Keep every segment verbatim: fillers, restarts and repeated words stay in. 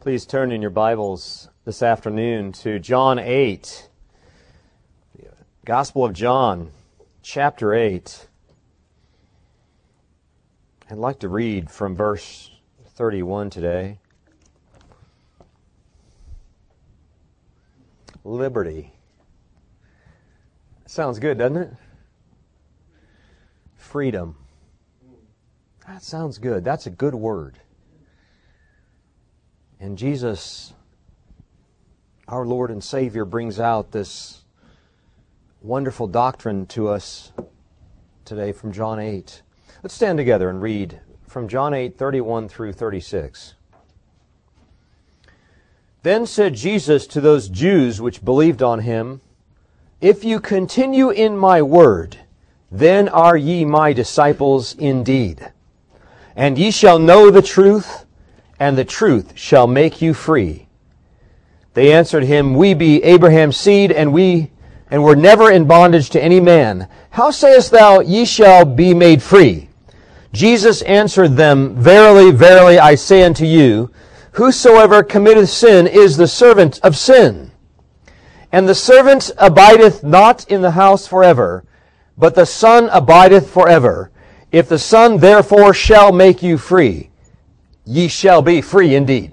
Please turn in your Bibles this afternoon to John eight, Gospel of John, chapter eight. I'd like to read from verse thirty-one today. Liberty. Sounds good, doesn't it? Freedom. That sounds good. That's a good word. And Jesus, our Lord and Savior, brings out this wonderful doctrine to us today from John eight. Let's stand together and read from John eight, thirty-one through thirty-six. Then said Jesus to those Jews which believed on him, If you continue in my word, then are ye my disciples indeed. And ye shall know the truth, and the truth shall make you free. They answered him, We be Abraham's seed, and we and were never in bondage to any man. How sayest thou, ye shall be made free? Jesus answered them, Verily, verily, I say unto you, whosoever committeth sin is the servant of sin. And the servant abideth not in the house forever, but the Son abideth forever. If the Son therefore shall make you free, ye shall be free indeed.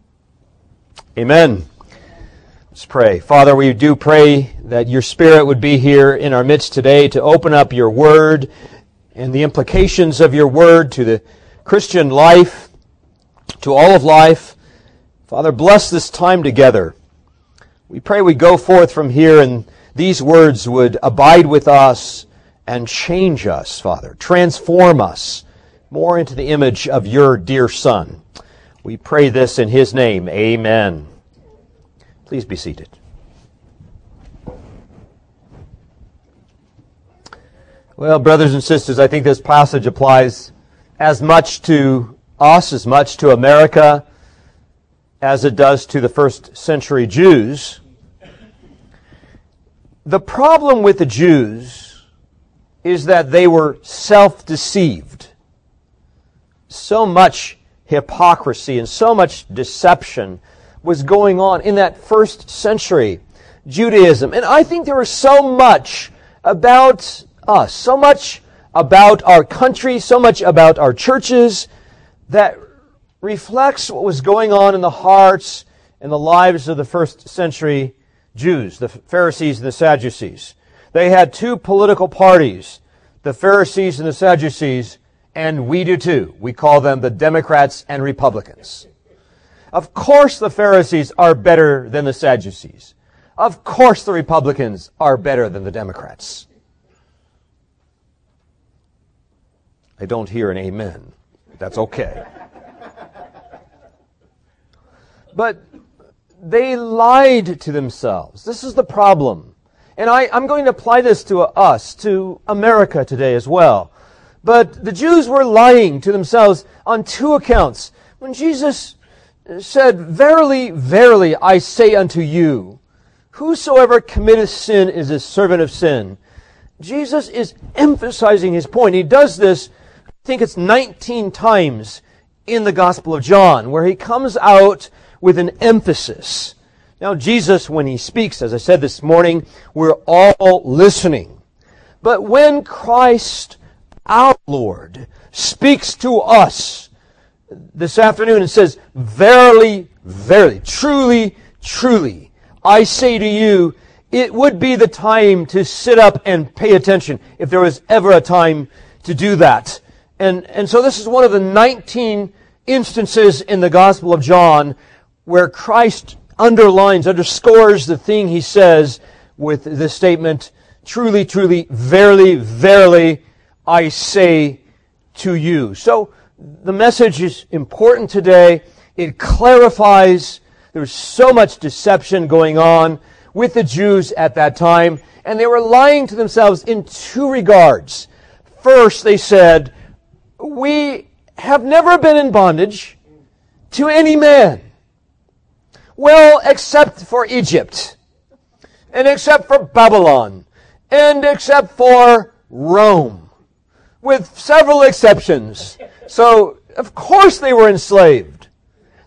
Amen. Let's pray. Father, we do pray that your Spirit would be here in our midst today to open up your word and the implications of your word to the Christian life, to all of life. Father, bless this time together. We pray we go forth from here and these words would abide with us and change us, Father. Transform us more into the image of your dear Son. We pray this in his name. Amen. Please be seated. Well, brothers and sisters, I think this passage applies as much to us, as much to America, as it does to the first century Jews. The problem with the Jews is that they were self-deceived. So much hypocrisy and so much deception was going on in that first century Judaism. And I think there was so much about us, so much about our country, so much about our churches that reflects what was going on in the hearts and the lives of the first century Jews, the Pharisees and the Sadducees. They had two political parties, the Pharisees and the Sadducees, and we do too. We call them the Democrats and Republicans. Of course the Pharisees are better than the Sadducees. Of course the Republicans are better than the Democrats. I don't hear an amen. That's okay. But they lied to themselves. This is the problem. And I, I'm going to apply this to us, to America today as well. But the Jews were lying to themselves on two accounts. When Jesus said, Verily, verily, I say unto you, whosoever committeth sin is a servant of sin. Jesus is emphasizing his point. He does this, I think it's nineteen times in the Gospel of John, where he comes out with an emphasis. Now, Jesus, when he speaks, as I said this morning, we're all listening. But when Christ, our Lord, speaks to us this afternoon and says, Verily, verily, truly, truly, I say to you, it would be the time to sit up and pay attention if there was ever a time to do that. And, and so this is one of the nineteen instances in the Gospel of John where Christ underlines, underscores the thing he says with the statement, Truly, truly, verily, verily, I say to you. So the message is important today. It clarifies. There's so much deception going on with the Jews at that time, and they were lying to themselves in two regards. First, they said, we have never been in bondage to any man. Well, except for Egypt, and except for Babylon, and except for Rome, with several exceptions. So, of course they were enslaved.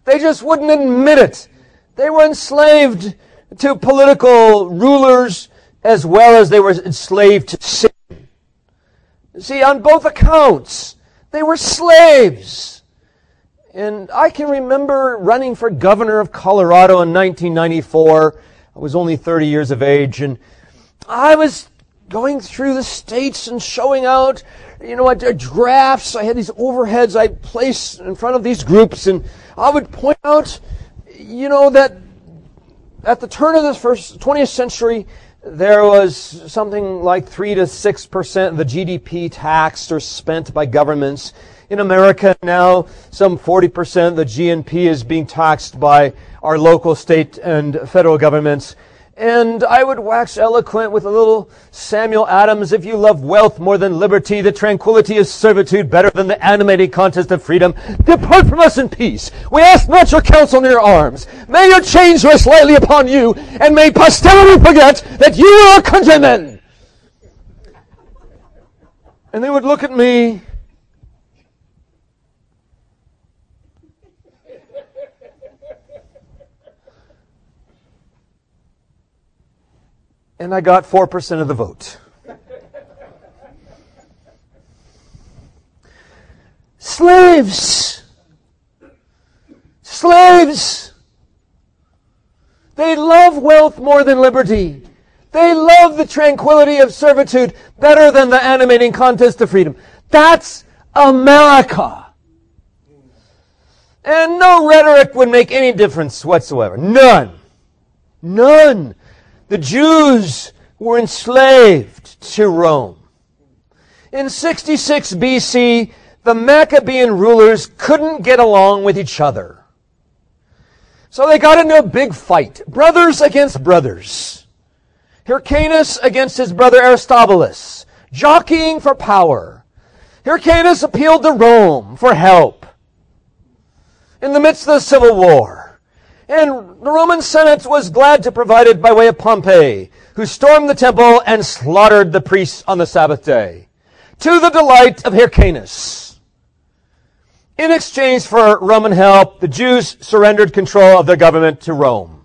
They just wouldn't admit it. They were enslaved to political rulers as well as they were enslaved to sin. See, on both accounts, they were slaves. And I can remember running for governor of Colorado in nineteen ninety-four. I was only thirty years of age, and I was going through the states and showing out, you know, drafts. I had these overheads I'd place in front of these groups, and I would point out, you know, that at the turn of the first twentieth century, there was something like three to six percent of the G D P taxed or spent by governments. In America now, some forty percent of the G N P is being taxed by our local, state, and federal governments. And I would wax eloquent with a little Samuel Adams, if you love wealth more than liberty, the tranquility of servitude better than the animating contest of freedom, depart from us in peace. We ask not your counsel in your arms. May your chains rest lightly upon you, and may posterity forget that you are our countrymen. And they would look at me, and I got four percent of the vote. Slaves! Slaves! They love wealth more than liberty. They love the tranquility of servitude better than the animating contest of freedom. That's America. And no rhetoric would make any difference whatsoever. None. None. The Jews were enslaved to Rome. In sixty-six B C, the Maccabean rulers couldn't get along with each other. So they got into a big fight. Brothers against brothers. Hyrcanus against his brother Aristobulus, jockeying for power. Hyrcanus appealed to Rome for help in the midst of the civil war. And the Roman Senate was glad to provide it by way of Pompey, who stormed the temple and slaughtered the priests on the Sabbath day, to the delight of Hyrcanus. In exchange for Roman help, the Jews surrendered control of their government to Rome.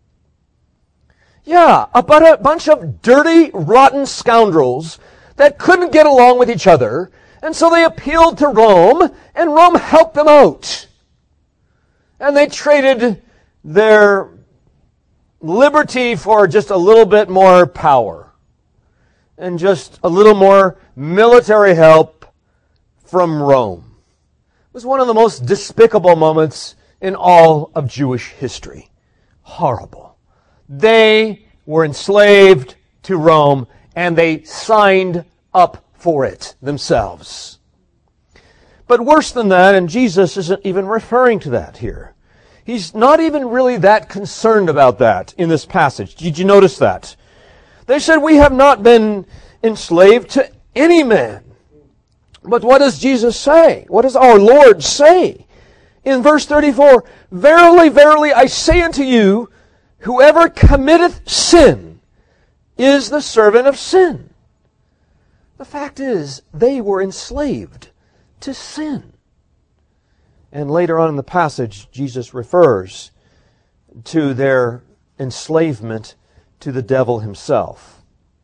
Yeah, about a bunch of dirty, rotten scoundrels that couldn't get along with each other, and so they appealed to Rome, and Rome helped them out. And they traded their liberty for just a little bit more power and just a little more military help from Rome. It was one of the most despicable moments in all of Jewish history. Horrible. They were enslaved to Rome, and they signed up for it themselves. But worse than that, and Jesus isn't even referring to that here. He's not even really that concerned about that in this passage. Did you notice that? They said, we have not been enslaved to any man. But what does Jesus say? What does our Lord say? In verse thirty-four, verily, verily, I say unto you, whoever committeth sin is the servant of sin. The fact is, they were enslaved to sin. And later on in the passage, Jesus refers to their enslavement to the devil himself.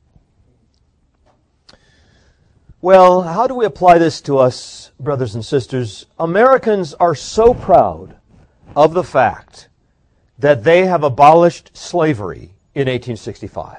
Well, how do we apply this to us, brothers and sisters? Americans are so proud of the fact that they have abolished slavery in eighteen sixty-five.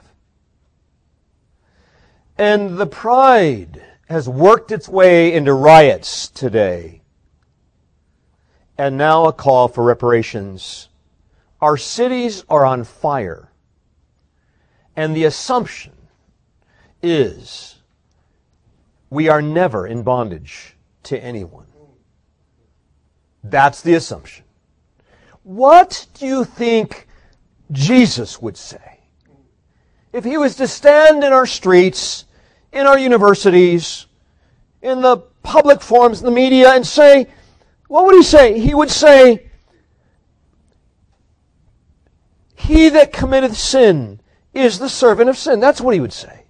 And the pride has worked its way into riots today. And now a call for reparations. Our cities are on fire. And the assumption is we are never in bondage to anyone. That's the assumption. What do you think Jesus would say if he was to stand in our streets, in our universities, in the public forums, in the media, and say, what would he say? He would say, he that committeth sin is the servant of sin. That's what he would say.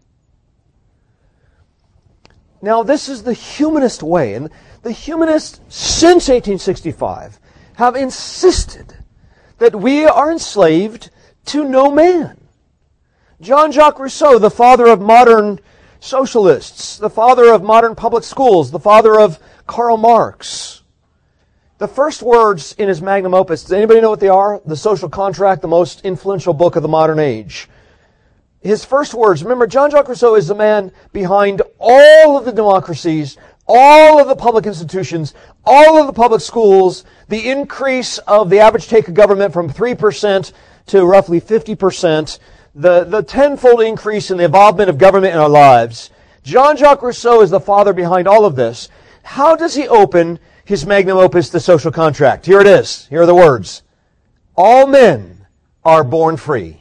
Now, this is the humanist way. And the humanists, since eighteen sixty-five, have insisted that we are enslaved to no man. Jean-Jacques Rousseau, the father of modern socialists, the father of modern public schools, the father of Karl Marx, the first words in his magnum opus, does anybody know what they are? The Social Contract, the most influential book of the modern age. His first words, remember, Jean-Jacques Rousseau is the man behind all of the democracies, all of the public institutions, all of the public schools, the increase of the average take of government from three percent to roughly fifty percent, the, the tenfold increase in the involvement of government in our lives. Jean-Jacques Rousseau is the father behind all of this. How does he open his magnum opus, The Social Contract? Here it is. Here are the words. All men are born free,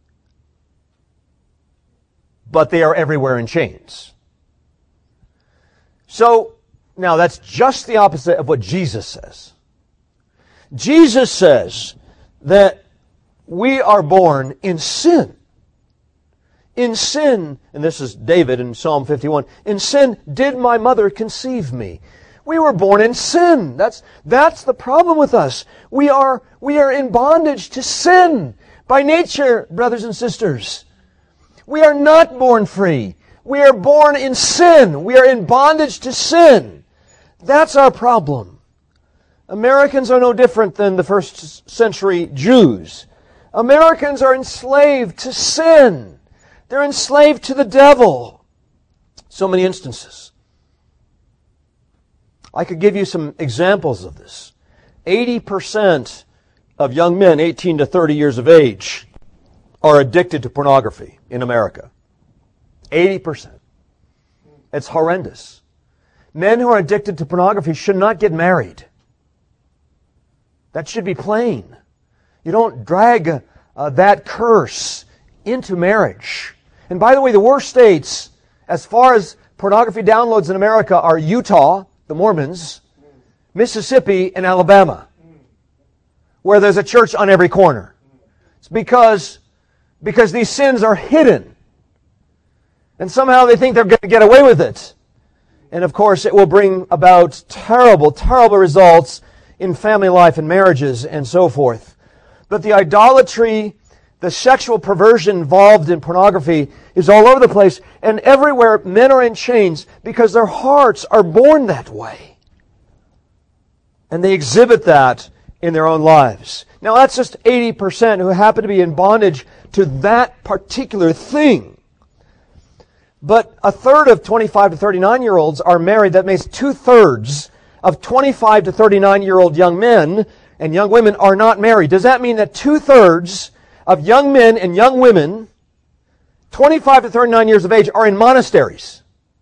but they are everywhere in chains. So, now that's just the opposite of what Jesus says. Jesus says that we are born in sin. In sin, and this is David in Psalm fifty-one, in sin did my mother conceive me. We were born in sin. That's, that's the problem with us. We are, we are in bondage to sin by nature, brothers and sisters. We are not born free. We are born in sin. We are in bondage to sin. That's our problem. Americans are no different than the first century Jews. Americans are enslaved to sin. They're enslaved to the devil. So many instances. I could give you some examples of this. eighty percent of young men eighteen to thirty years of age are addicted to pornography in America. eighty percent. It's horrendous. Men who are addicted to pornography should not get married. That should be plain. You don't drag uh, that curse into marriage. And by the way, the worst states, as far as pornography downloads in America, are Utah, the Mormons, Mississippi, and Alabama, where there's a church on every corner. It's because, because these sins are hidden. And somehow they think they're going to get away with it. And of course, it will bring about terrible, terrible results in family life and marriages and so forth. But the idolatry, the sexual perversion involved in pornography is all over the place. And everywhere men are in chains because their hearts are born that way. And they exhibit that in their own lives. Now that's just eighty percent who happen to be in bondage to that particular thing. But a third of twenty-five to thirty-nine-year-olds are married. That makes two-thirds of twenty-five to thirty-nine-year-old young men and young women are not married. Does that mean that two-thirds of young men and young women, twenty-five to thirty-nine years of age, are in monasteries?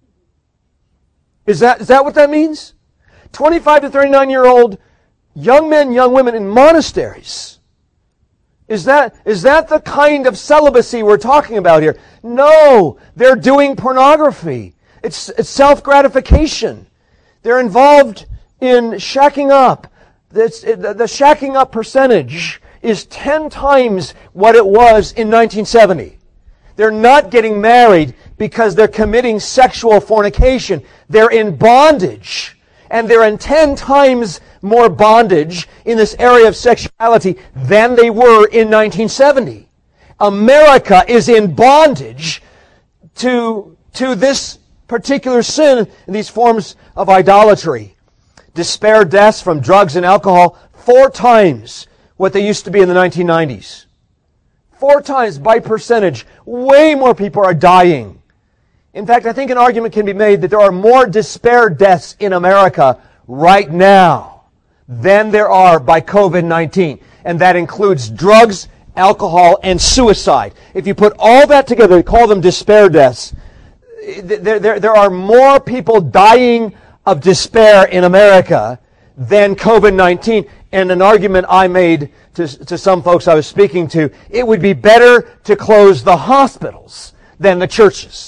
Is that, is that what that means? twenty-five to thirty-nine-year-old young men, young women in monasteries. Is that, is that the kind of celibacy we're talking about here? No, they're doing pornography. It's, it's self-gratification. They're involved in shacking up. It's, it, the, the shacking up percentage is ten times what it was in nineteen seventy. They're not getting married because they're committing sexual fornication. They're in bondage. And they're in ten times more bondage in this area of sexuality than they were in nineteen seventy. America is in bondage to, to this particular sin and these forms of idolatry. Despair deaths from drugs and alcohol, four times what they used to be in the nineteen nineties. Four times by percentage. Way more people are dying. In fact, I think an argument can be made that there are more despair deaths in America right now than there are by covid nineteen. And that includes drugs, alcohol, and suicide. If you put all that together, call them despair deaths. There, there, there are more people dying of despair in America than covid nineteen. And an argument I made to, to some folks I was speaking to, it would be better to close the hospitals than the churches.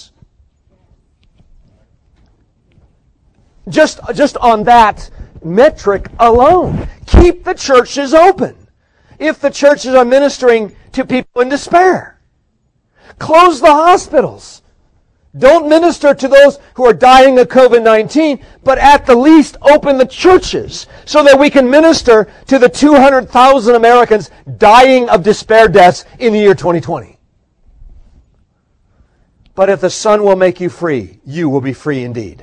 Just, just on that metric alone. Keep the churches open if the churches are ministering to people in despair. Close the hospitals. Don't minister to those who are dying of covid nineteen, but at the least open the churches so that we can minister to the two hundred thousand Americans dying of despair deaths in the year twenty twenty. But if the Son will make you free, you will be free indeed.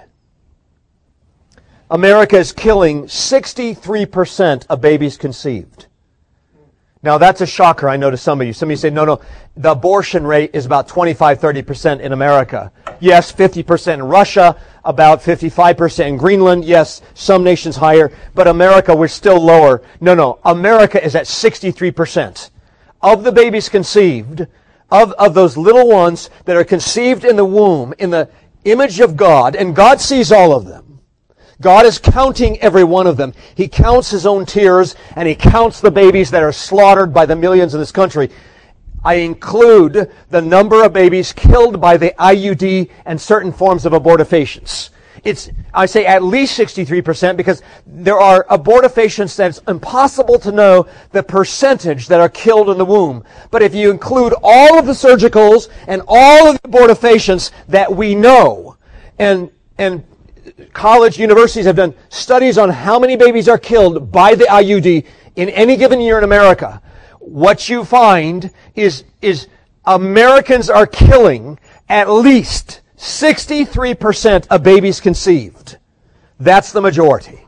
America is killing sixty-three percent of babies conceived. Now that's a shocker, I know, to some of you. Some of you say, no, no, the abortion rate is about twenty-five, thirty percent in America. Yes, fifty percent in Russia, about fifty-five percent in Greenland. Yes, some nations higher, but America, we're still lower. No, no, America is at sixty-three percent. Of the babies conceived, of, of those little ones that are conceived in the womb, in the image of God, and God sees all of them. God is counting every one of them. He counts His own tears, and He counts the babies that are slaughtered by the millions in this country. I include the number of babies killed by the I U D and certain forms of abortifacients. It's, I say at least sixty-three percent because there are abortifacients that it's impossible to know the percentage that are killed in the womb. But if you include all of the surgicals and all of the abortifacients that we know, and, and college, universities have done studies on how many babies are killed by the I U D in any given year in America. What you find is, is Americans are killing at least sixty-three percent of babies conceived. That's the majority.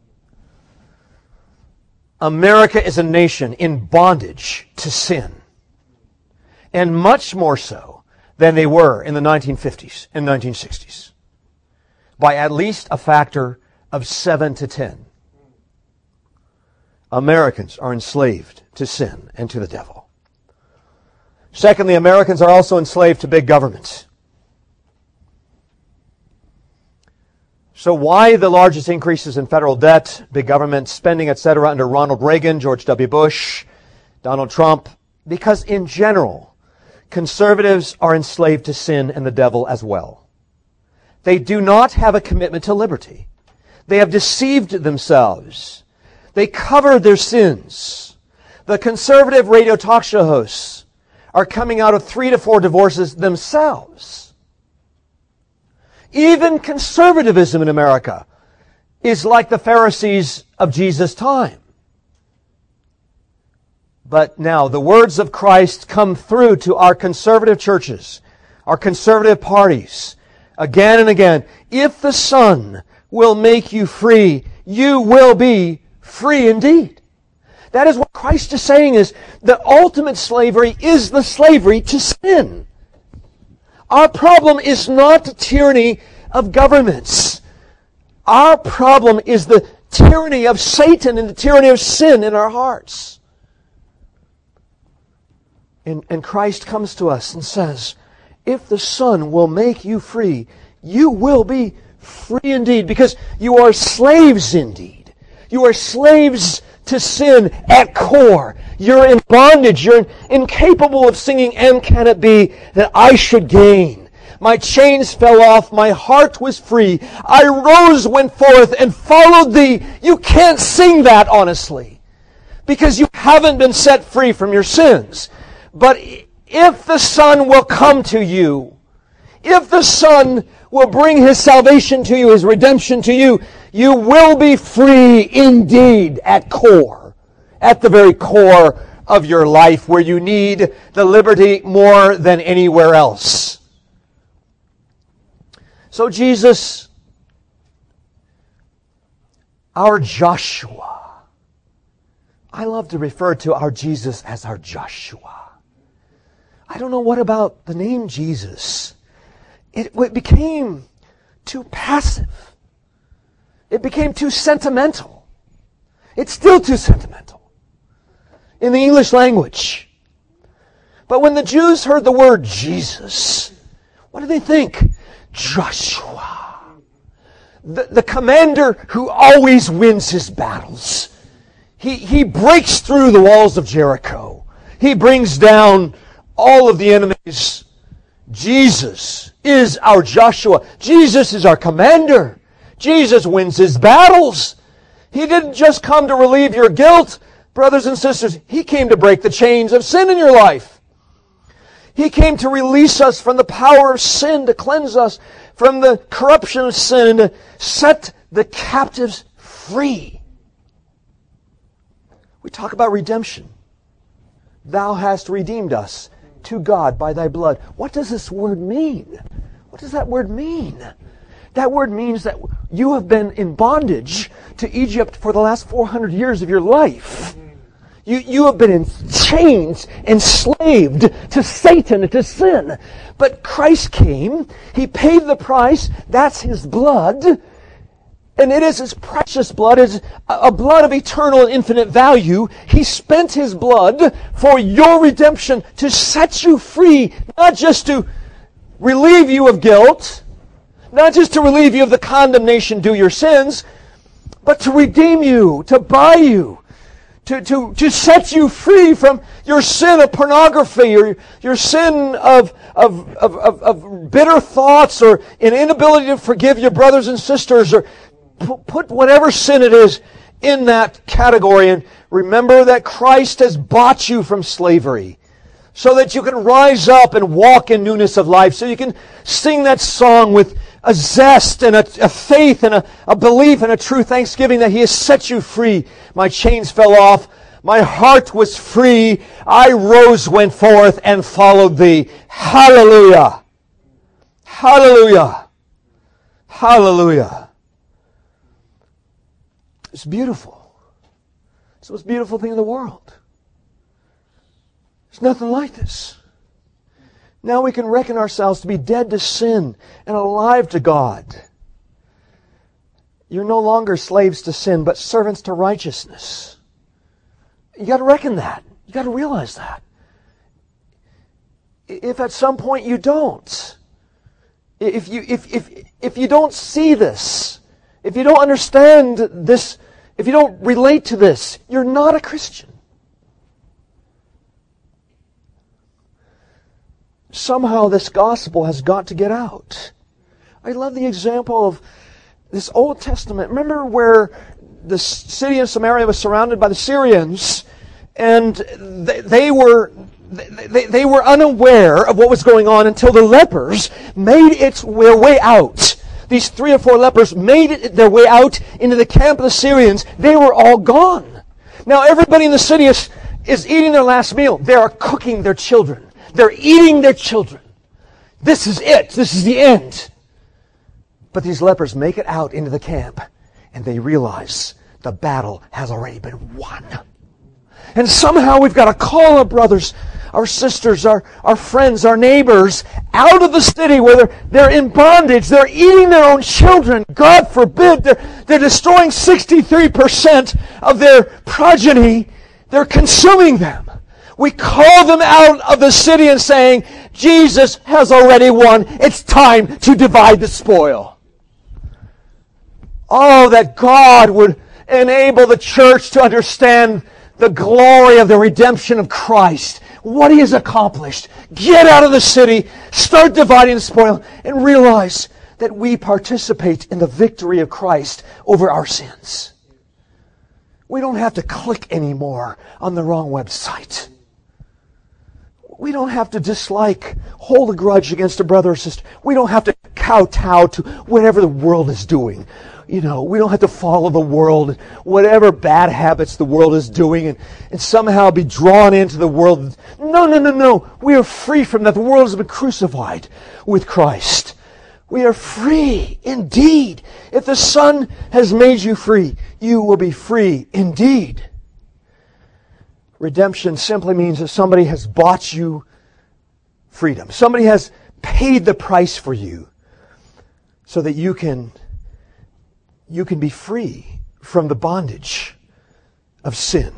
America is a nation in bondage to sin. And much more so than they were in the nineteen fifties and nineteen sixties. By at least a factor of seven to ten. Americans are enslaved to sin and to the devil. Secondly, Americans are also enslaved to big governments. So why the largest increases in federal debt, big government spending, et cetera, under Ronald Reagan, George W. Bush, Donald Trump? Because in general, conservatives are enslaved to sin and the devil as well. They do not have a commitment to liberty. They have deceived themselves. They cover their sins. The conservative radio talk show hosts are coming out of three to four divorces themselves. Even conservatism in America is like the Pharisees of Jesus' time. But now the words of Christ come through to our conservative churches, our conservative parties, again and again. If the Son will make you free, you will be free indeed. That is what Christ is saying, is the ultimate slavery is the slavery to sin. Our problem is not the tyranny of governments. Our problem is the tyranny of Satan and the tyranny of sin in our hearts. And, and Christ comes to us and says, if the Son will make you free, you will be free indeed, because you are slaves indeed. You are slaves to sin at core. You're in bondage. You're incapable of singing, and can it be that I should gain? My chains fell off. My heart was free. I rose, went forth, and followed thee. You can't sing that honestly, because you haven't been set free from your sins. But if the Son will come to you, if the Son will bring His salvation to you, His redemption to you, you will be free indeed at core, at the very core of your life, where you need the liberty more than anywhere else. So Jesus, our Joshua, I love to refer to our Jesus as our Joshua. I don't know what about the name Jesus. It, it became too passive. It became too sentimental. It's still too sentimental in the English language. But when the Jews heard the word Jesus, what did they think? Joshua. The, the commander who always wins his battles. He, he breaks through the walls of Jericho. He brings down all of the enemies. Jesus is our Joshua. Jesus is our commander. Jesus wins His battles. He didn't just come to relieve your guilt, brothers and sisters. He came to break the chains of sin in your life. He came to release us from the power of sin, to cleanse us from the corruption of sin, and to set the captives free. We talk about redemption. Thou hast redeemed us to God by thy blood. What does this word mean? What does that word mean? That word means that you have been in bondage to Egypt for the last four hundred years of your life. You, you have been in chains, enslaved to Satan and to sin. But Christ came. He paid the price. That's His blood. And it is His precious blood. It's a blood of eternal and infinite value. He spent His blood for your redemption, to set you free, not just to relieve you of guilt, not just to relieve you of the condemnation due your sins, but to redeem you, to buy you, to, to, to set you free from your sin of pornography, or your sin of, of, of, of, of bitter thoughts, or an inability to forgive your brothers and sisters, or put whatever sin it is in that category. And remember that Christ has bought you from slavery, so that you can rise up and walk in newness of life, so you can sing that song with a zest and a, a faith and a, a belief and a true thanksgiving that He has set you free. My chains fell off. My heart was free. I rose, went forth, and followed Thee. Hallelujah! Hallelujah! Hallelujah! It's beautiful. It's the most beautiful thing in the world. There's nothing like this. Now we can reckon ourselves to be dead to sin and alive to God. You're no longer slaves to sin, but servants to righteousness. You got to reckon that. You got to realize that. If at some point you don't, if you if if if you don't see this, if you don't understand this, if you don't relate to this, you're not a Christian. Somehow this gospel has got to get out. I love the example of this Old Testament. Remember where the city of Samaria was surrounded by the Syrians, and they, they were they, they were unaware of what was going on until the lepers made its their way out. These three or four lepers made it their way out into the camp of the Syrians. They were all gone. Now everybody in the city is, is eating their last meal. They are cooking their children. They're eating their children. This is it. This is the end. But these lepers make it out into the camp, and they realize the battle has already been won. And somehow we've got to call our brothers, our sisters, our, our friends, our neighbors out of the city where they're, they're in bondage. They're eating their own children. God forbid. They're, they're destroying sixty-three percent of their progeny. They're consuming them. We call them out of the city and saying, Jesus has already won. It's time to divide the spoil. Oh, that God would enable the church to understand the glory of the redemption of Christ. What He has accomplished. Get out of the city, start dividing the spoil, and realize that we participate in the victory of Christ over our sins. We don't have to click anymore on the wrong website. We don't have to dislike, hold a grudge against a brother or sister. We don't have to kowtow to whatever the world is doing. You know, we don't have to follow the world, whatever bad habits the world is doing, and, and somehow be drawn into the world. No, no, no, no. We are free from that. The world has been crucified with Christ. We are free indeed. If the Son has made you free, you will be free indeed. Redemption simply means that somebody has bought you freedom. Somebody has paid the price for you so that you can, you can be free from the bondage of sin.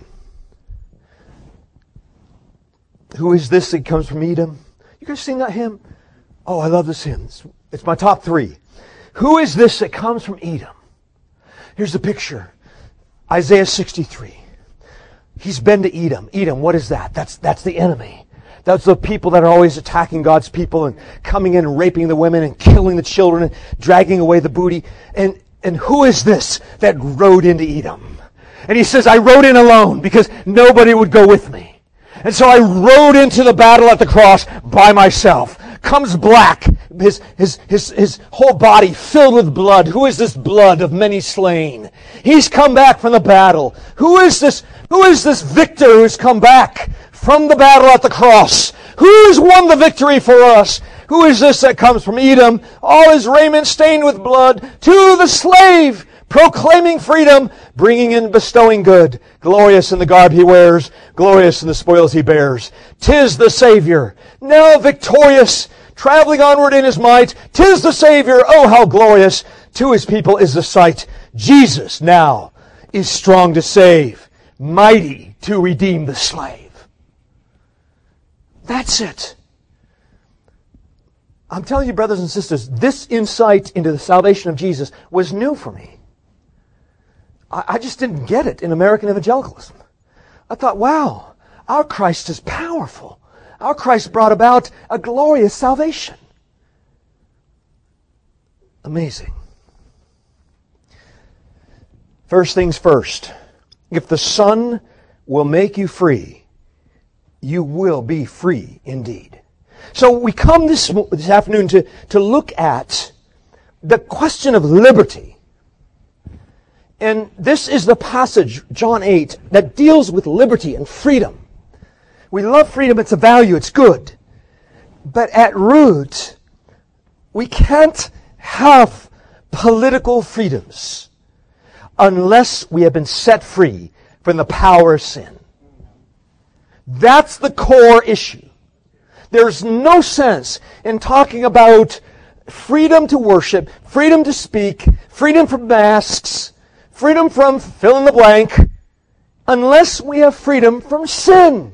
Who is this that comes from Edom? You guys sing that hymn? Oh, I love this hymn. It's, it's my top three. Who is this that comes from Edom? Here's the picture. Isaiah sixty-three. He's been to Edom. Edom, what is that? That's that's the enemy. That's the people that are always attacking God's people and coming in and raping the women and killing the children and dragging away the booty. And and who is this that rode into Edom? And he says, I rode in alone because nobody would go with me. And so I rode into the battle at the cross by myself. Comes black, his, his, his, his whole body filled with blood. Who is this blood of many slain? He's come back from the battle. Who is this, who is this victor who's come back from the battle at the cross? Who has won the victory for us? Who is this that comes from Edom, all his raiment stained with blood, to the slave, proclaiming freedom, bringing in bestowing good, glorious in the garb he wears, glorious in the spoils he bears. 'Tis the Savior, now victorious, traveling onward in his might. 'Tis the Savior, oh how glorious, to his people is the sight. Jesus now is strong to save, mighty to redeem the slave. That's it. I'm telling you, brothers and sisters, this insight into the salvation of Jesus was new for me. I, I just didn't get it in American evangelicalism. I thought, wow, our Christ is powerful. Our Christ brought about a glorious salvation. Amazing. First things first. If the Son will make you free, you will be free indeed. So we come this, this afternoon to, to look at the question of liberty. And this is the passage, John eight, that deals with liberty and freedom. We love freedom, it's a value, it's good. But at root, we can't have political freedoms unless we have been set free from the power of sin. That's the core issue. There's no sense in talking about freedom to worship, freedom to speak, freedom from masks, freedom from fill in the blank, unless we have freedom from sin.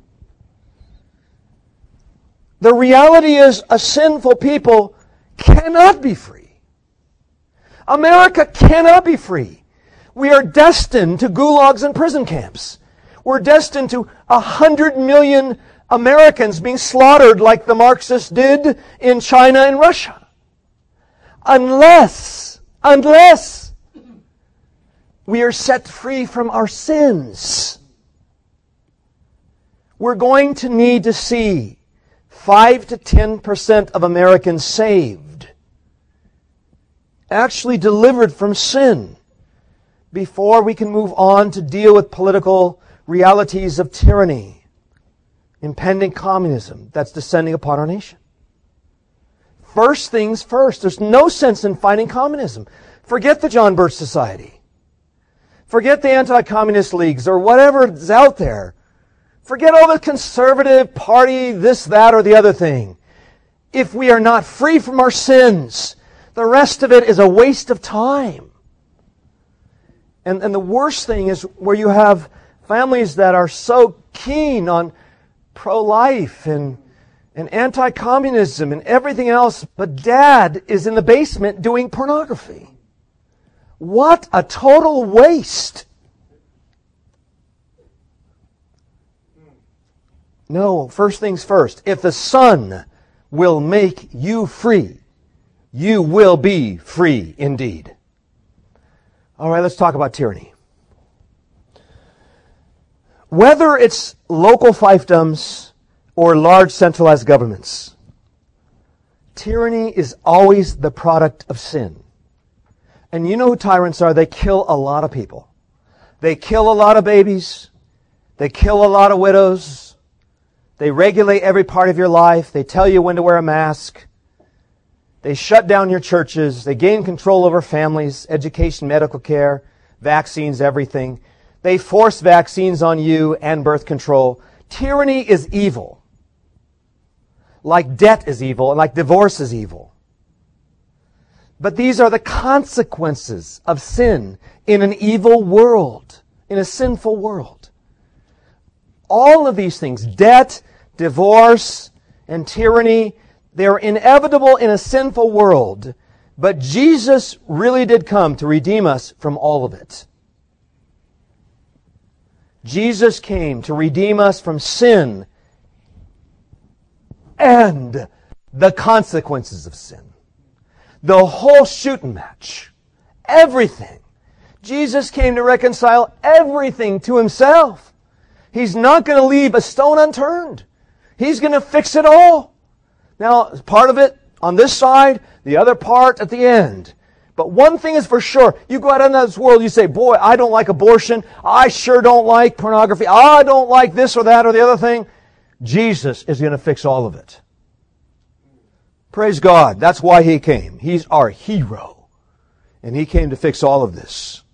The reality is a sinful people cannot be free. America cannot be free. We are destined to gulags and prison camps. We're destined to a hundred million Americans being slaughtered like the Marxists did in China and Russia. Unless, unless we are set free from our sins. We're going to need to see five to ten percent of Americans saved, actually delivered from sin, before we can move on to deal with political realities of tyranny, impending communism that's descending upon our nation. First things first. There's no sense in fighting communism. Forget the John Birch Society. Forget the anti-communist leagues or whatever is out there. Forget all the conservative party, this, that, or the other thing. If we are not free from our sins, the rest of it is a waste of time. And, and the worst thing is where you have families that are so keen on pro-life and, and anti-communism and everything else, but dad is in the basement doing pornography. What a total waste. No, first things first. If the Son will make you free, you will be free indeed. All right, let's talk about tyranny. Whether it's local fiefdoms or large centralized governments, tyranny is always the product of sin. And you know who tyrants are? They kill a lot of people. They kill a lot of babies. They kill a lot of widows. They regulate every part of your life. They tell you when to wear a mask. They shut down your churches. They gain control over families, education, medical care, vaccines, everything. They force vaccines on you and birth control. Tyranny is evil. Like debt is evil and like divorce is evil. But these are the consequences of sin in an evil world, in a sinful world. All of these things, debt, divorce, and tyranny, they're inevitable in a sinful world. But Jesus really did come to redeem us from all of it. Jesus came to redeem us from sin and the consequences of sin. The whole shooting match. Everything. Jesus came to reconcile everything to Himself. He's not going to leave a stone unturned. He's going to fix it all. Now, part of it on this side, the other part at the end. But one thing is for sure, you go out into this world, you say, boy, I don't like abortion. I sure don't like pornography. I don't like this or that or the other thing. Jesus is going to fix all of it. Praise God. That's why He came. He's our hero. And He came to fix all of this.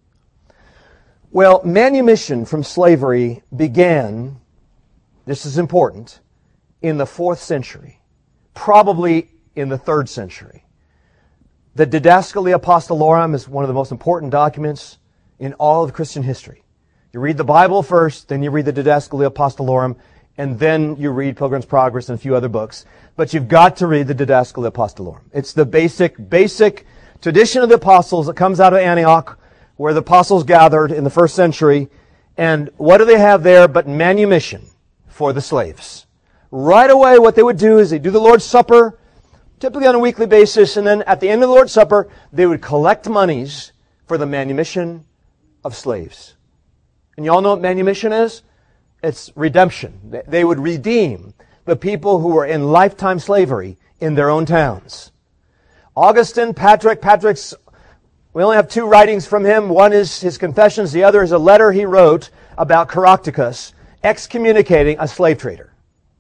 Well, manumission from slavery began, this is important, in the fourth century. Probably in the third century. The Didascalia Apostolorum is one of the most important documents in all of Christian history. You read the Bible first, then you read the Didascalia Apostolorum, and then you read Pilgrim's Progress and a few other books. But you've got to read the Didascalia Apostolorum. It's the basic, basic tradition of the apostles that comes out of Antioch, where the apostles gathered in the first century. And what do they have there but manumission for the slaves? Right away, what they would do is they do the Lord's Supper, typically on a weekly basis, and then at the end of the Lord's Supper, they would collect monies for the manumission of slaves. And you all know what manumission is? It's redemption. They would redeem the people who were in lifetime slavery in their own towns. Augustine, Patrick, Patrick's, we only have two writings from him. One is his Confessions, the other is a letter he wrote about Caractacus, excommunicating a slave trader.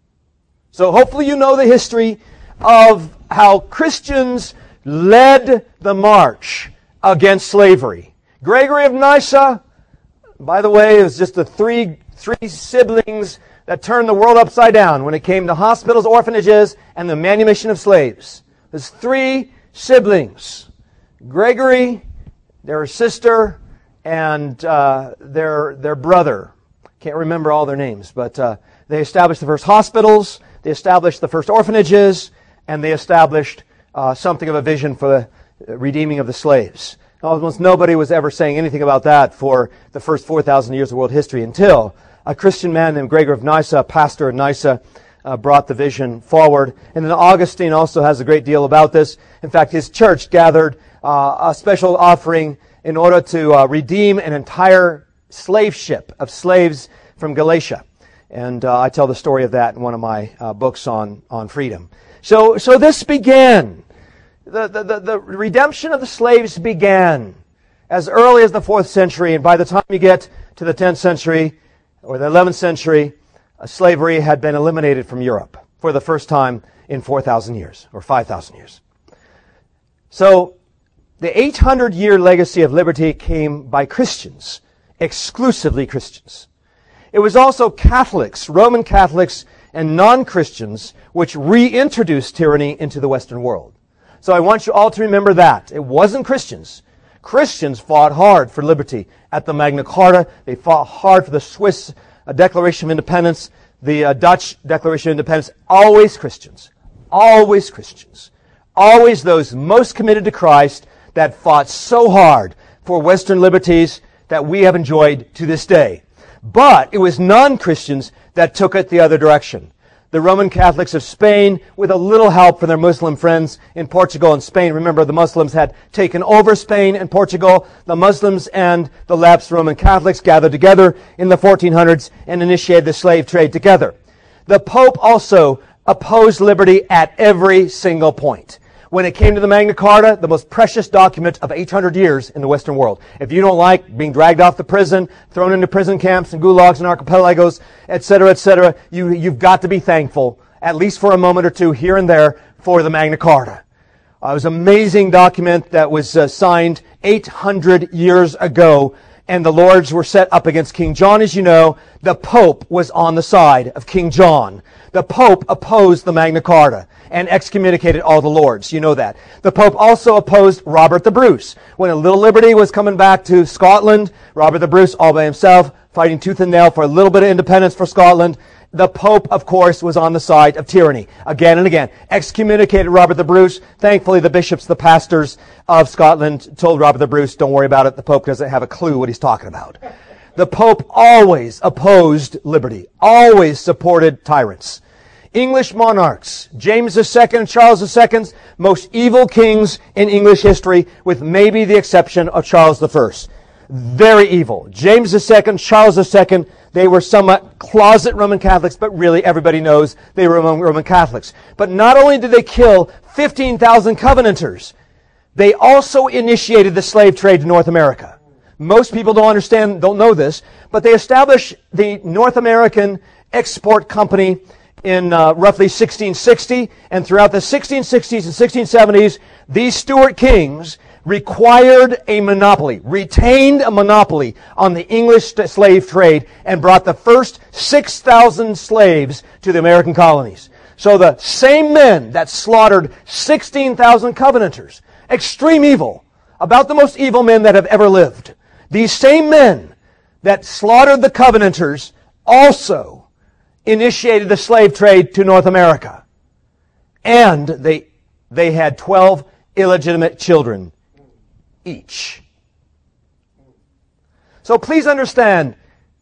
So hopefully you know the history of how Christians led the march against slavery. Gregory of Nyssa, by the way, it was just the three three siblings that turned the world upside down when it came to hospitals, orphanages, and the manumission of slaves. There's three siblings. Gregory, their sister, and uh, their their brother. Can't remember all their names, but uh, they established the first hospitals, they established the first orphanages, and they established uh, something of a vision for the redeeming of the slaves. Almost nobody was ever saying anything about that for the first four thousand years of world history until a Christian man named Gregory of Nyssa, a pastor of Nyssa, uh, brought the vision forward. And then Augustine also has a great deal about this. In fact, his church gathered uh, a special offering in order to uh, redeem an entire slave ship of slaves from Galatia. And uh, I tell the story of that in one of my uh, books on, on freedom. So, so this began. The, the, the, the redemption of the slaves began as early as the fourth century, and by the time you get to the tenth century or the eleventh century, uh, slavery had been eliminated from Europe for the first time in four thousand years or five thousand years. So the eight hundred year legacy of liberty came by Christians, exclusively Christians. It was also Catholics, Roman Catholics, and non-Christians which reintroduced tyranny into the Western world. So I want you all to remember that. It wasn't Christians. Christians fought hard for liberty at the Magna Carta. They fought hard for the Swiss uh, Declaration of Independence, the uh, Dutch Declaration of Independence. Always Christians. Always Christians. Always those most committed to Christ that fought so hard for Western liberties that we have enjoyed to this day. But it was non-Christians that took it the other direction. The Roman Catholics of Spain, with a little help from their Muslim friends in Portugal and Spain. Remember, the Muslims had taken over Spain and Portugal. The Muslims and the lapsed Roman Catholics gathered together in the fourteen hundreds and initiated the slave trade together. The Pope also opposed liberty at every single point. When it came to the Magna Carta, the most precious document of eight hundred years in the Western world. If you don't like being dragged off the prison, thrown into prison camps and gulags and archipelagos, et cetera, et cetera, you, you've got to be thankful, at least for a moment or two here and there, for the Magna Carta. Uh, it was an amazing document that was uh, signed eight hundred years ago, and the Lords were set up against King John. As you know, the Pope was on the side of King John. The Pope opposed the Magna Carta and excommunicated all the lords. You know that. The Pope also opposed Robert the Bruce. When a little liberty was coming back to Scotland, Robert the Bruce all by himself, fighting tooth and nail for a little bit of independence for Scotland, the Pope, of course, was on the side of tyranny. Again and again. Excommunicated Robert the Bruce. Thankfully, the bishops, the pastors of Scotland told Robert the Bruce, don't worry about it. The Pope doesn't have a clue what he's talking about. The Pope always opposed liberty. Always supported tyrants. English monarchs, James the Second and Charles the Second, most evil kings in English history, with maybe the exception of Charles the First. very evil. James the Second, Charles the Second, they were somewhat closet Roman Catholics, but really everybody knows they were Roman Catholics. But not only did they kill fifteen thousand Covenanters, they also initiated the slave trade to North America. Most people don't understand, don't know this, but they established the North American Export Company in uh, roughly sixteen sixty, and throughout the sixteen sixties and sixteen seventies, these Stuart kings required a monopoly, retained a monopoly on the English slave trade, and brought the first six thousand slaves to the American colonies. So the same men that slaughtered sixteen thousand Covenanters, extreme evil, about the most evil men that have ever lived, these same men that slaughtered the Covenanters also initiated the slave trade to North America. And they, they had twelve illegitimate children each. So please understand,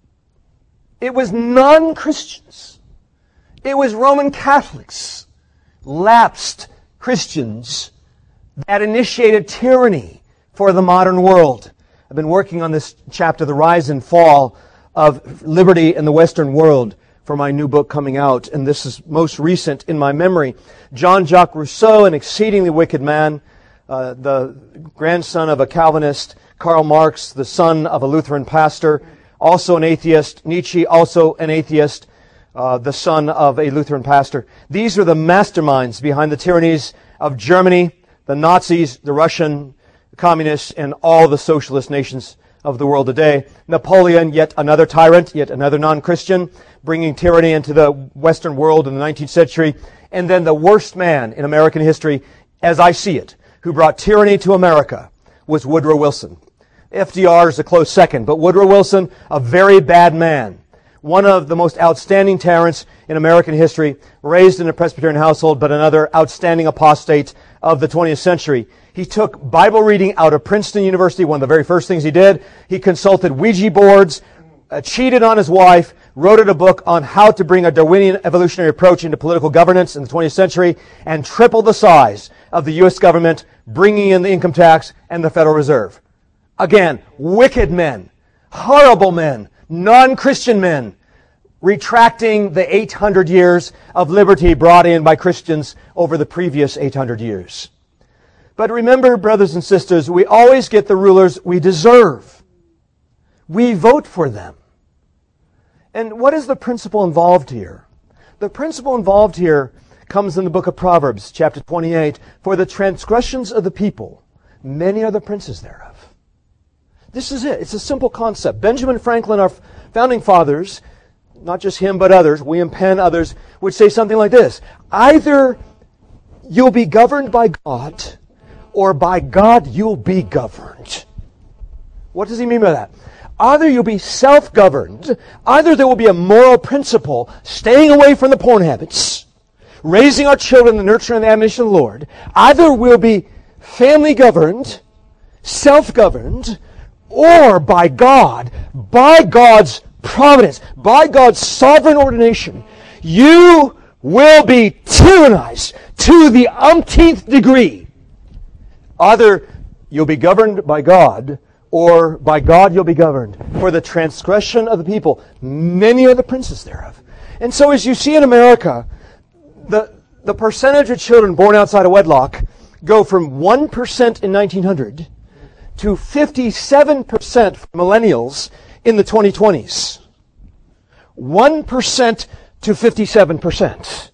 it was non-Christians. It was Roman Catholics, lapsed Christians, that initiated tyranny for the modern world. I've been working on this chapter, The Rise and Fall of Liberty in the Western World, for my new book coming out, and this is most recent in my memory. Jean-Jacques Rousseau, an exceedingly wicked man, uh, the grandson of a Calvinist, Karl Marx, the son of a Lutheran pastor, also an atheist, Nietzsche, also an atheist, uh, the son of a Lutheran pastor. These are the masterminds behind the tyrannies of Germany, the Nazis, the Russian communists, and all the socialist nations of the world today. Napoleon, yet another tyrant, yet another non-Christian, bringing tyranny into the Western world in the nineteenth century. And then the worst man in American history, as I see it, who brought tyranny to America, was Woodrow Wilson. F D R is a close second, but Woodrow Wilson, a very bad man. One of the most outstanding tyrants in American history, raised in a Presbyterian household, but another outstanding apostate of the twentieth century. He took Bible reading out of Princeton University, one of the very first things he did. He consulted Ouija boards, uh, cheated on his wife, wrote a book on how to bring a Darwinian evolutionary approach into political governance in the twentieth century, and tripled the size of the U S government, bringing in the income tax and the Federal Reserve. Again, wicked men, horrible men, non-Christian men, retracting the eight hundred years of liberty brought in by Christians over the previous eight hundred years. But remember, brothers and sisters, we always get the rulers we deserve. We vote for them. And what is the principle involved here? The principle involved here comes in the book of Proverbs, chapter twenty-eight. For the transgressions of the people, many are the princes thereof. This is it. It's a simple concept. Benjamin Franklin, our founding fathers, not just him but others, William Penn, others, would say something like this. Either you'll be governed by God, or by God you'll be governed. What does he mean by that? Either you'll be self-governed, either there will be a moral principle, staying away from the porn habits, raising our children in the nurture and the admonition of the Lord. Either we'll be family governed, self-governed, or by God, by God's providence, by God's sovereign ordination, you will be tyrannized to the umpteenth degree. Either you'll be governed by God, or by God you'll be governed. For the transgression of the people, many are the princes thereof. And so as you see in America, the, the percentage of children born outside of wedlock go from one percent in nineteen hundred to fifty-seven percent for millennials in the twenty twenties. one percent to fifty-seven percent.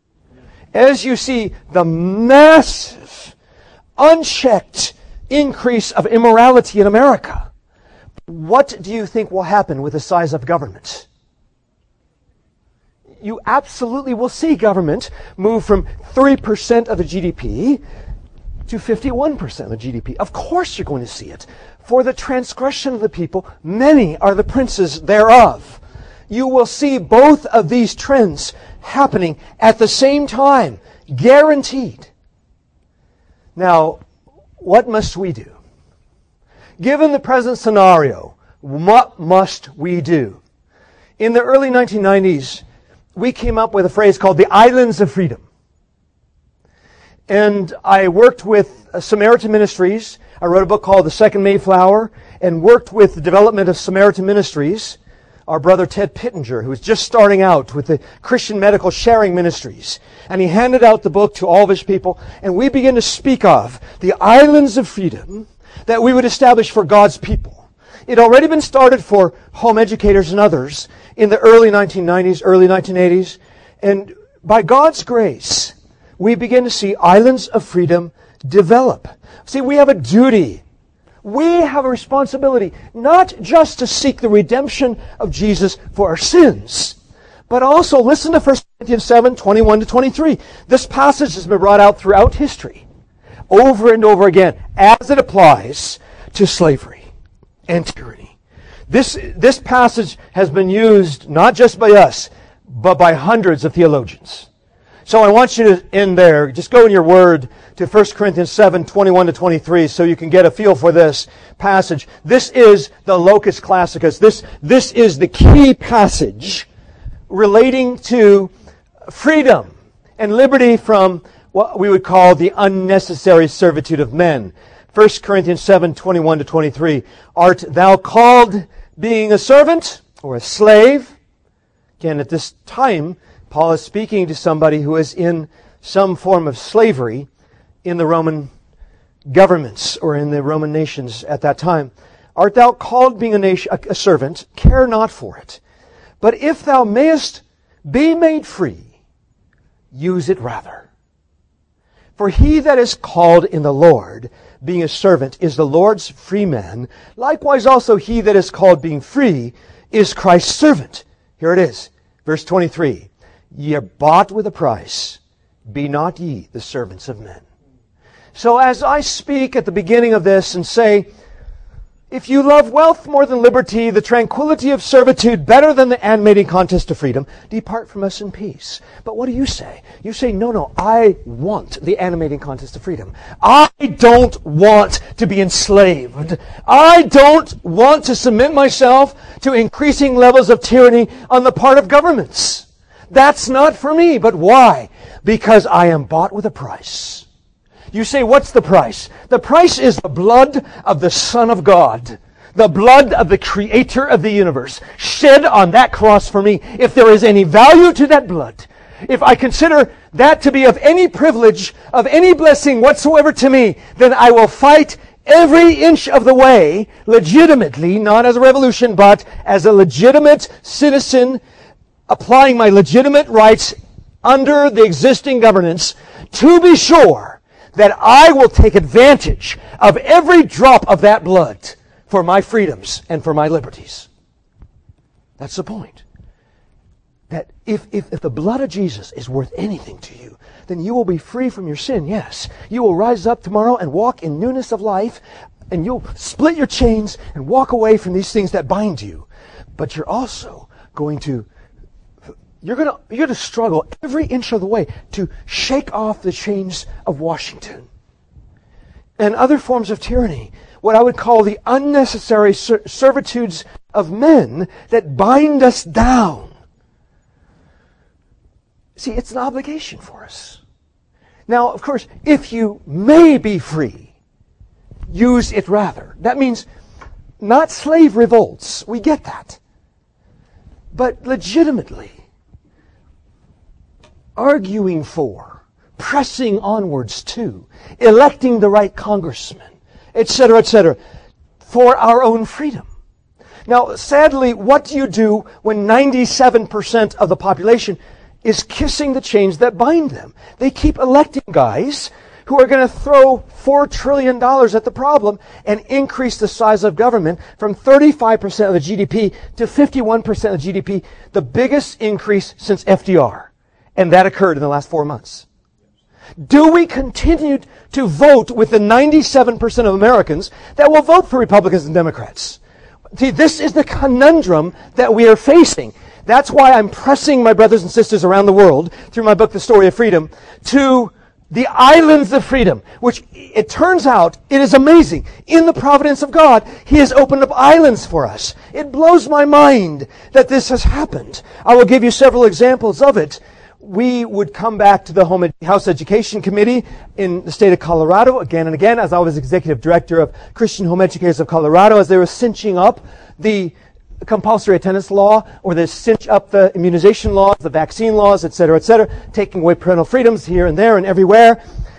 As you see the massive, unchecked increase of immorality in America, what do you think will happen with the size of government? You absolutely will see government move from three percent of the G D P to fifty-one percent of the G D P. Of course you're going to see it. For the transgression of the people, many are the princes thereof. You will see both of these trends happening at the same time, guaranteed. Now, what must we do? Given the present scenario, what must we do? In the early nineteen nineties, we came up with a phrase called the Islands of Freedom. And I worked with Samaritan Ministries. I wrote a book called The Second Mayflower. and worked with the development of Samaritan Ministries, our brother Ted Pittenger, who was just starting out with the Christian Medical Sharing Ministries. And he handed out the book to all of his people, and we began to speak of the islands of freedom that we would establish for God's people. It had already been started for home educators and others in the early nineteen nineties, early nineteen eighties. And by God's grace, we begin to see islands of freedom develop. See, we have a duty. We have a responsibility not just to seek the redemption of Jesus for our sins, but also listen to First Corinthians seven, twenty-one to twenty-three. This passage has been brought out throughout history, over and over again, as it applies to slavery and tyranny. This, this passage has been used not just by us, but by hundreds of theologians. So I want you to, in there, just go in your word to First Corinthians seven, twenty-one to twenty-three, so you can get a feel for this passage. This is the locus classicus. This, this is the key passage relating to freedom and liberty from what we would call the unnecessary servitude of men. First Corinthians seven, twenty-one to twenty-three. Art thou called being a servant or a slave? Again, at this time, Paul is speaking to somebody who is in some form of slavery in the Roman governments or in the Roman nations at that time. Art thou called being a, nation, a, a servant? Care not for it. But if thou mayest be made free, use it rather. For he that is called in the Lord, being a servant, is the Lord's free man. Likewise also he that is called being free is Christ's servant. Here it is. Verse twenty-three. Ye are bought with a price. Be not ye the servants of men. So as I speak at the beginning of this and say, if you love wealth more than liberty, the tranquility of servitude better than the animating contest of freedom, depart from us in peace. But what do you say? You say, no, no, I want the animating contest of freedom. I don't want to be enslaved. I don't want to submit myself to increasing levels of tyranny on the part of governments. That's not for me. But why? Because I am bought with a price. You say, what's the price? The price is the blood of the Son of God. The blood of the Creator of the universe shed on that cross for me. If there is any value to that blood, if I consider that to be of any privilege, of any blessing whatsoever to me, then I will fight every inch of the way, legitimately, not as a revolution, but as a legitimate citizen, applying my legitimate rights under the existing governance, to be sure that I will take advantage of every drop of that blood for my freedoms and for my liberties. That's the point. That if, if, if the blood of Jesus is worth anything to you, then you will be free from your sin, yes. You will rise up tomorrow and walk in newness of life, and you'll split your chains and walk away from these things that bind you. But you're also going to You're going to you're going to struggle every inch of the way to shake off the chains of Washington and other forms of tyranny, what I would call the unnecessary ser- servitudes of men that bind us down. See, it's an obligation for us. Now, of course, if you may be free, use it rather. That means not slave revolts. We get that. But legitimately, arguing for, pressing onwards to, electing the right congressman, et cetera, et cetera, for our own freedom. Now, sadly, what do you do when ninety-seven percent of the population is kissing the chains that bind them? They keep electing guys who are going to throw four trillion dollars at the problem and increase the size of government from thirty-five percent of the G D P to fifty-one percent of the G D P, the biggest increase since F D R. And that occurred in the last four months. Do we continue to vote with the ninety-seven percent of Americans that will vote for Republicans and Democrats? See, this is the conundrum that we are facing. That's why I'm pressing my brothers and sisters around the world, through my book, The Story of Freedom, to the islands of freedom, which it turns out, it is amazing. In the providence of God, He has opened up islands for us. It blows my mind that this has happened. I will give you several examples of it. we would come back to the Home Ed- House Education Committee in the state of Colorado again and again, as I was executive director of Christian Home Educators of Colorado, as they were cinching up the compulsory attendance law, or they cinch up the immunization laws, the vaccine laws, et cetera, et cetera, taking away parental freedoms here and there and everywhere.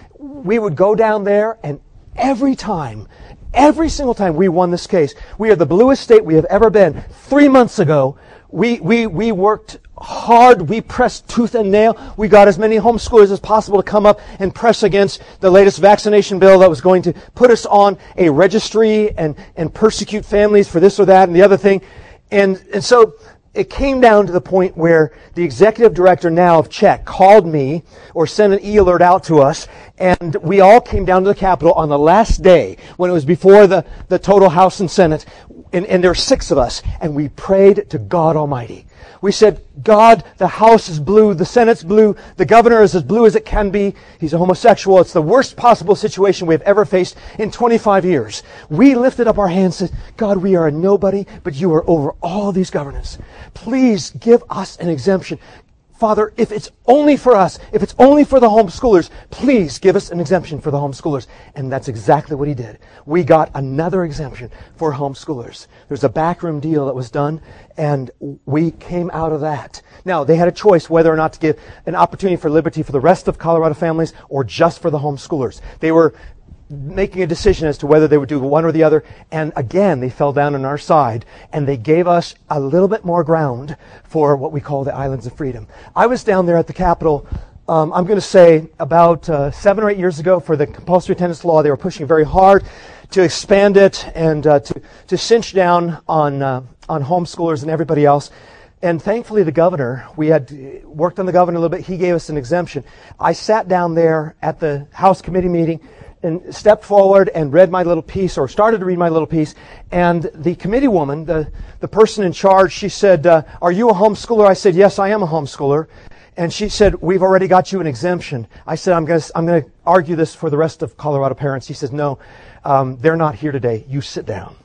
We would go down there, and every time, every single time we won this case, we are the bluest state we have ever been. Three months ago, we, we, we worked hard. We pressed tooth and nail. We got as many homeschoolers as possible to come up and press against the latest vaccination bill that was going to put us on a registry and, and persecute families for this or that and the other thing. And, and so it came down to the point where the executive director now of CHEC called me or sent an e-alert out to us, and we all came down to the Capitol on the last day when it was before the, the total House and Senate, and, and there were six of us, and we prayed to God Almighty. We said, God, the House is blue, the Senate's blue, the governor is as blue as it can be. He's a homosexual. It's the worst possible situation we've ever faced in twenty-five years. We lifted up our hands and said, God, we are a nobody, but you are over all of these governors. Please give us an exemption. Father, if it's only for us, if it's only for the homeschoolers, please give us an exemption for the homeschoolers. And that's exactly what he did. We got another exemption for homeschoolers. There's a backroom deal that was done, and we came out of that. Now, they had a choice whether or not to give an opportunity for liberty for the rest of Colorado families or just for the homeschoolers. They were making a decision as to whether they would do one or the other. And again, they fell down on our side, and they gave us a little bit more ground for what we call the Islands of Freedom. I was down there at the Capitol, um, I'm going to say about uh, seven or eight years ago for the compulsory attendance law. They were pushing very hard to expand it and uh, to, to cinch down on, uh, on homeschoolers and everybody else. And thankfully, the governor, we had worked on the governor a little bit. He gave us an exemption. I sat down there at the House committee meeting and stepped forward and read my little piece, or started to read my little piece. And the committee woman, the, the person in charge, she said, uh, are you a homeschooler? I said, yes, I am a homeschooler. And she said, we've already got you an exemption. I said, I'm going to I'm going to argue this for the rest of Colorado parents. She says, no, um, they're not here today. You sit down.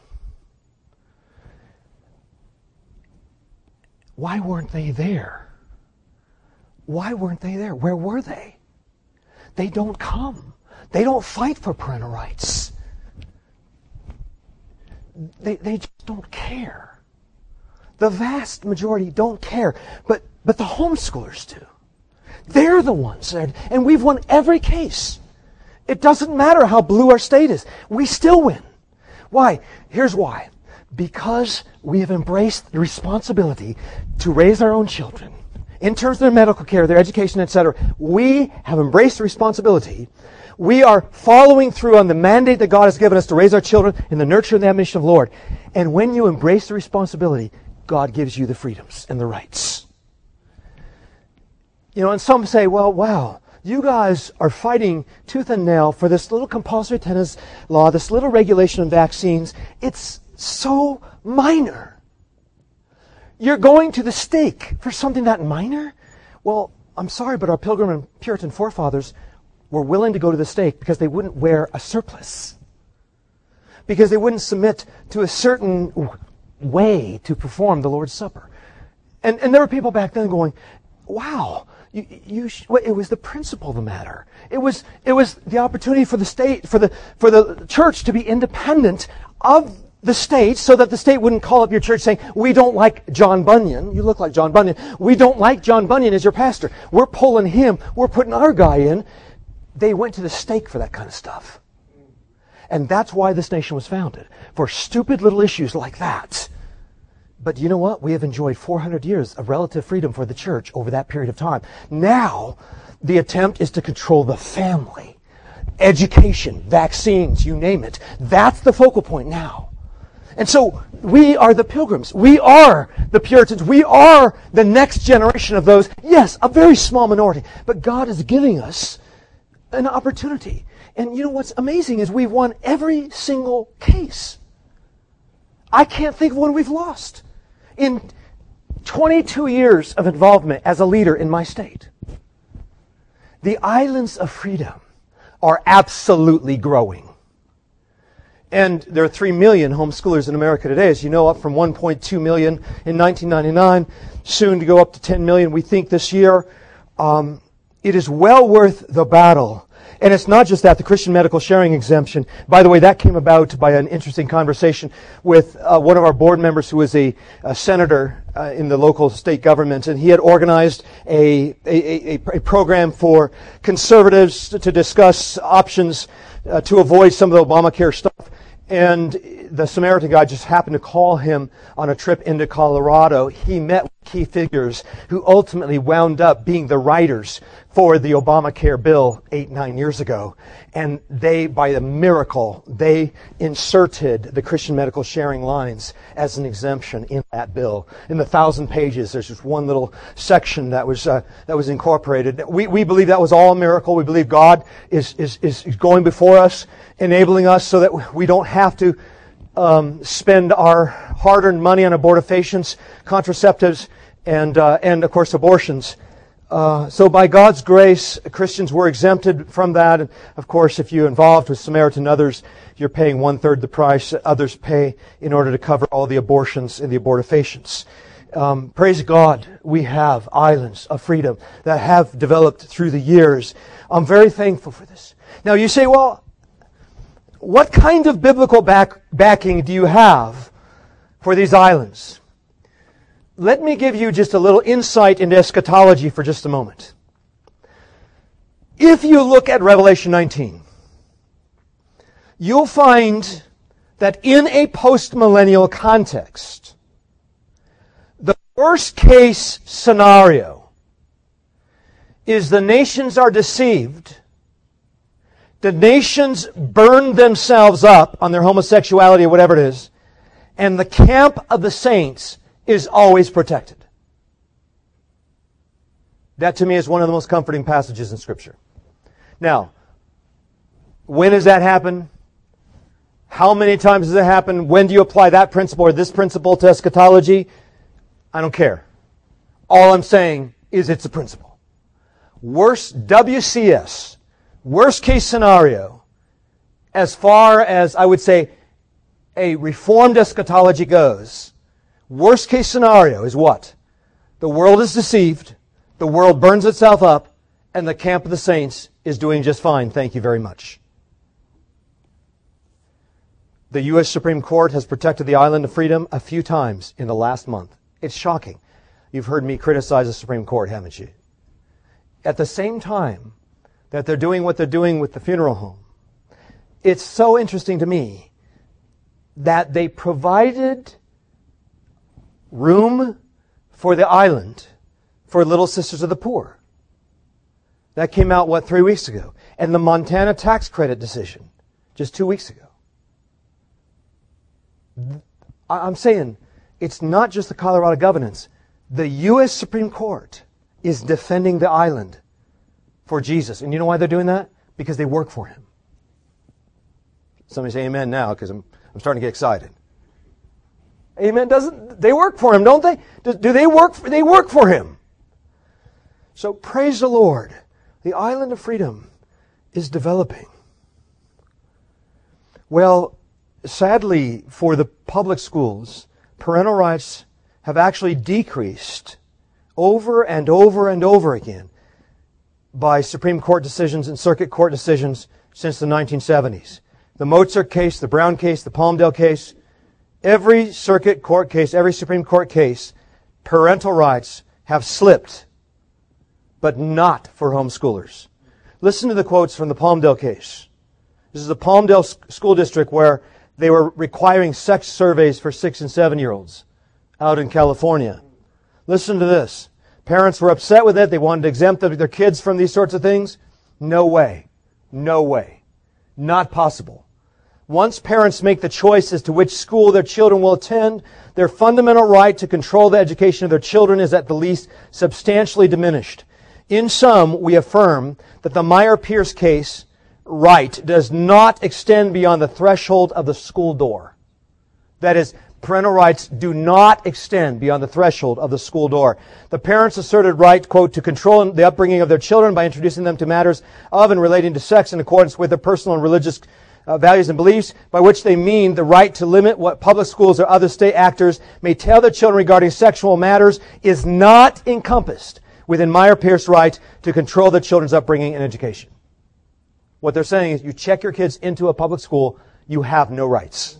Why weren't they there? Why weren't they there? Where were they? They don't come. They don't fight for parental rights. They, they just don't care. The vast majority don't care. But, but the homeschoolers do. They're the ones there. And we've won every case. It doesn't matter how blue our state is. We still win. Why? Here's why. Because we have embraced the responsibility to raise our own children. In terms of their medical care, their education, et cetera, we have embraced the responsibility. We are following through on the mandate that God has given us to raise our children in the nurture and the admonition of the Lord. And when you embrace the responsibility, God gives you the freedoms and the rights. You know, and some say, well, wow, you guys are fighting tooth and nail for this little compulsory attendance law, this little regulation on vaccines. It's so minor. You're going to the stake for something that minor? Well, I'm sorry, but our Pilgrim and Puritan forefathers were willing to go to the stake because they wouldn't wear a surplice. Because they wouldn't submit to a certain way to perform the Lord's Supper. And, and there were people back then going, wow, you, you sh-. Well, it was the principle of the matter. It was, it was the opportunity for the state, for the, for the church to be independent of the state, so that the state wouldn't call up your church saying, we don't like John Bunyan. You look like John Bunyan. We don't like John Bunyan as your pastor. We're pulling him. We're putting our guy in. They went to the stake for that kind of stuff. And that's why this nation was founded. For stupid little issues like that. But you know what? We have enjoyed four hundred years of relative freedom for the church over that period of time. Now, the attempt is to control the family. Education, vaccines, you name it. That's the focal point now. And so we are the Pilgrims. We are the Puritans. We are the next generation of those. Yes, a very small minority. But God is giving us an opportunity. And you know what's amazing is we've won every single case. I can't think of one we've lost. In twenty-two years of involvement as a leader in my state, the Islands of Freedom are absolutely growing. And there are three million homeschoolers in America today, as you know, up from one point two million in nineteen ninety-nine, soon to go up to ten million, we think, this year. um, it is well worth the battle. And it's not just that, the Christian medical sharing exemption. By the way, that came about by an interesting conversation with uh, one of our board members who is a, a senator uh, in the local state government. And he had organized a, a, a, a program for conservatives to, to discuss options uh, to avoid some of the Obamacare stuff. And the Samaritan guy just happened to call him on a trip into Colorado. He met with key figures who ultimately wound up being the writers for the Obamacare bill eight, nine years ago. And they, by a miracle, they inserted the Christian medical sharing lines as an exemption in that bill. In the thousand pages, there's just one little section that was uh, that was incorporated. We we believe that was all a miracle. We believe God is is is going before us, enabling us so that we don't have to um, spend our hard-earned money on abortifacients, contraceptives, and uh, and of course abortions. Uh, so by God's grace, Christians were exempted from that. And of course, if you're involved with Samaritan others, you're paying one-third the price that others pay in order to cover all the abortions and the abortifacients. Um, praise God, we have islands of freedom that have developed through the years. I'm very thankful for this. Now you say, well, what kind of biblical back, backing do you have for these islands? Let me give you just a little insight into eschatology for just a moment. If you look at Revelation nineteen, you'll find that in a post-millennial context, the worst case scenario is the nations are deceived, the nations burn themselves up on their homosexuality or whatever it is, and the camp of the saints is always protected. That to me is one of the most comforting passages in Scripture. Now, when does that happen? How many times does it happen? When do you apply that principle or this principle to eschatology? I don't care. All I'm saying is it's a principle. Worst W C S, worst case scenario, as far as I would say a reformed eschatology goes, worst case scenario is what? The world is deceived, the world burns itself up, and the camp of the saints is doing just fine. Thank you very much. The U S Supreme Court has protected the island of freedom a few times in the last month. It's shocking. You've heard me criticize the Supreme Court, haven't you? At the same time that they're doing what they're doing with the funeral home, it's so interesting to me that they provided room for the island for Little Sisters of the Poor. That came out, what, three weeks ago. And the Montana tax credit decision, just two weeks ago. I'm saying, it's not just the Colorado governance. The U S Supreme Court is defending the island for Jesus. And you know why they're doing that? Because they work for Him. Somebody say amen now, because I'm, I'm starting to get excited. Amen. Doesn't they work for Him, don't they? Do, do they work for, they work for Him. So praise the Lord. The island of freedom is developing. Well, sadly for the public schools, parental rights have actually decreased over and over and over again by Supreme Court decisions and Circuit Court decisions since the nineteen seventies. The Mozart case, the Brown case, the Palmdale case, every Circuit Court case, every Supreme Court case, parental rights have slipped, but not for homeschoolers. Listen to the quotes from the Palmdale case. This is the Palmdale School District where they were requiring sex surveys for six and seven-year-olds out in California. Listen to this. Parents were upset with it. They wanted to exempt their kids from these sorts of things. No way. No way. Not possible. Once parents make the choice as to which school their children will attend, their fundamental right to control the education of their children is at the least substantially diminished. In sum, we affirm that the Meyer-Pierce case right does not extend beyond the threshold of the school door. That is, parental rights do not extend beyond the threshold of the school door. The parents' asserted right, quote, to control the upbringing of their children by introducing them to matters of and relating to sex in accordance with their personal and religious uh, values and beliefs, by which they mean the right to limit what public schools or other state actors may tell their children regarding sexual matters, is not encompassed within Meyer-Pierce right to control the children's upbringing and education. What they're saying is you check your kids into a public school, you have no rights.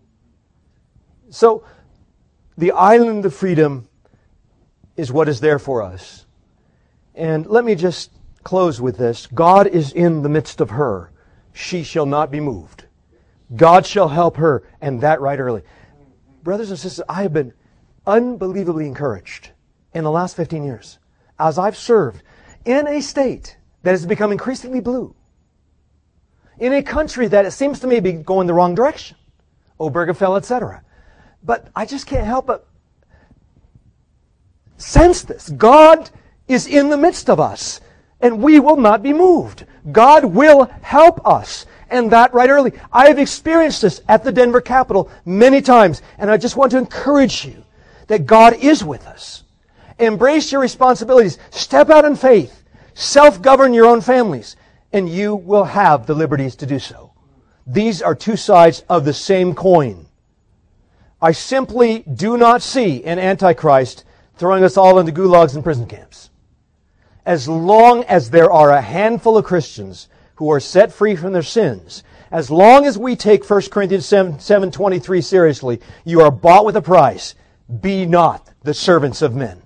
So, the island of freedom is what is there for us. And let me just close with this. God is in the midst of her. She shall not be moved. God shall help her, and that right early. Brothers and sisters, I have been unbelievably encouraged in the last fifteen years as I've served in a state that has become increasingly blue, in a country that it seems to me be going the wrong direction, Obergefell, et cetera. But I just can't help but sense this. God is in the midst of us, and we will not be moved. God will help us, and that right early. I have experienced this at the Denver Capitol many times, and I just want to encourage you that God is with us. Embrace your responsibilities. Step out in faith. Self-govern your own families, and you will have the liberties to do so. These are two sides of the same coin. I simply do not see an Antichrist throwing us all into gulags and prison camps. As long as there are a handful of Christians who are set free from their sins, as long as we take First Corinthians seven twenty-three seriously, you are bought with a price. Be not the servants of men.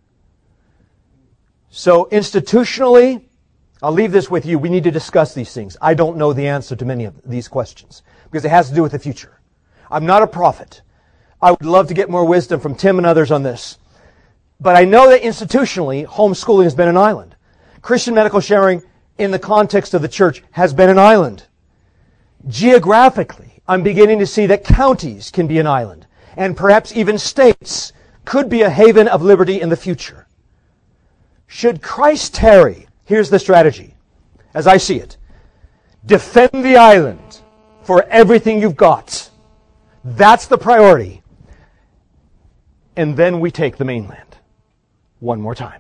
So institutionally, I'll leave this with you. We need to discuss these things. I don't know the answer to many of these questions because it has to do with the future. I'm not a prophet. I would love to get more wisdom from Tim and others on this. But I know that institutionally, homeschooling has been an island. Christian medical sharing in the context of the church has been an island. Geographically, I'm beginning to see that counties can be an island. And perhaps even states could be a haven of liberty in the future. Should Christ tarry, here's the strategy, as I see it. Defend the island for everything you've got. That's the priority. And then we take the mainland. One more time.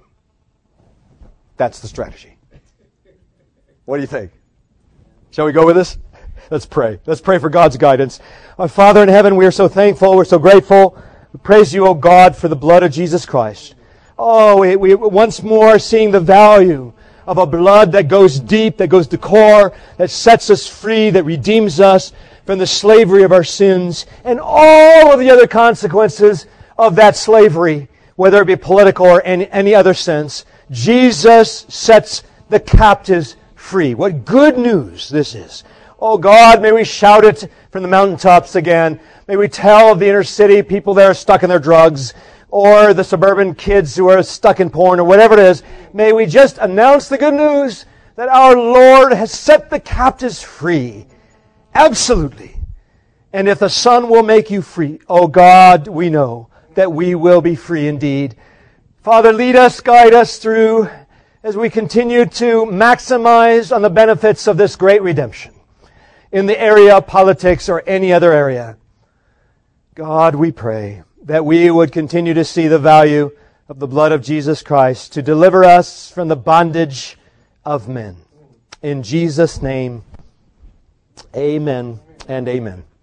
That's the strategy. What do you think? Shall we go with this? Let's pray. Let's pray for God's guidance. Our Father in heaven, we are so thankful. We're so grateful. We praise you, O God, for the blood of Jesus Christ. Oh, we, we once more are seeing the value of a blood that goes deep, that goes to core, that sets us free, that redeems us from the slavery of our sins and all of the other consequences of that slavery, whether it be political or any, any other sense. Jesus sets the captives free. What good news this is. Oh God, may we shout it from the mountaintops again. May we tell of the inner city people that are stuck in their drugs, or the suburban kids who are stuck in porn, or whatever it is. May we just announce the good news that our Lord has set the captives free. Absolutely. And if the Son will make you free, oh God, we know that we will be free indeed. Father, lead us, guide us through as we continue to maximize on the benefits of this great redemption in the area of politics or any other area. God, we pray that we would continue to see the value of the blood of Jesus Christ to deliver us from the bondage of men. In Jesus' name, amen and amen.